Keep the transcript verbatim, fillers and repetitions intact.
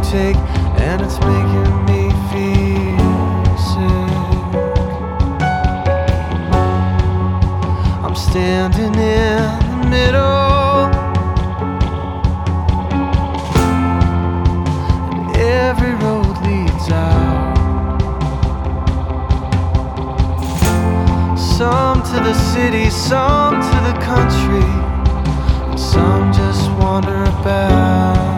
take, and it's making me feel sick. I'm standing in the middle, and every road leads out. Some to the city, some to the country, and some just wander about.